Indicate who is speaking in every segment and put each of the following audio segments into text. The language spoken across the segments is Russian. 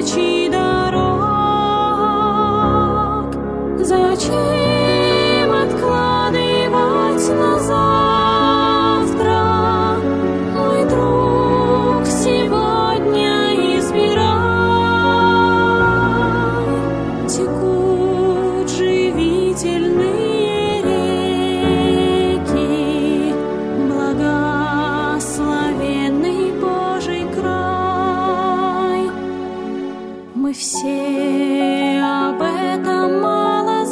Speaker 1: тысячи дорог. Зачем откладывать на завтра, мой друг, сегодня избирай. Текут живительные реки, благословенный Божий край. Мы все об этом мало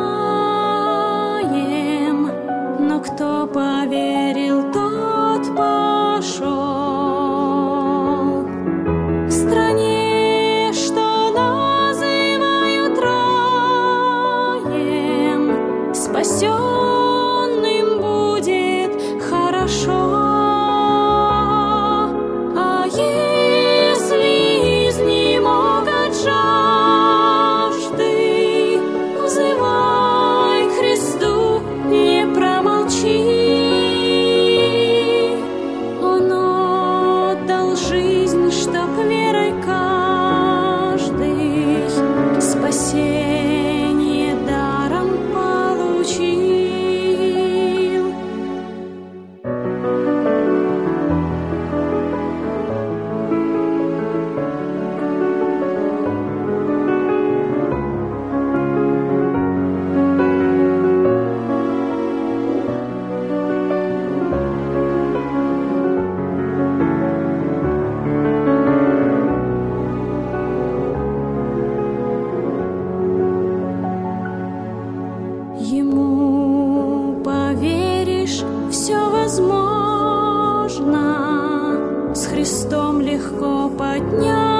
Speaker 1: знаем, но кто поверил, тот пошел. В стране, что называют раем, спасенным будет хорошо. А если изнемогут жажды, взывай к Христу, не промолчи. Он отдал жизнь, чтоб верой каждый спасение даром получил. Ему поверишь, все возможно, с Христом легко поднять.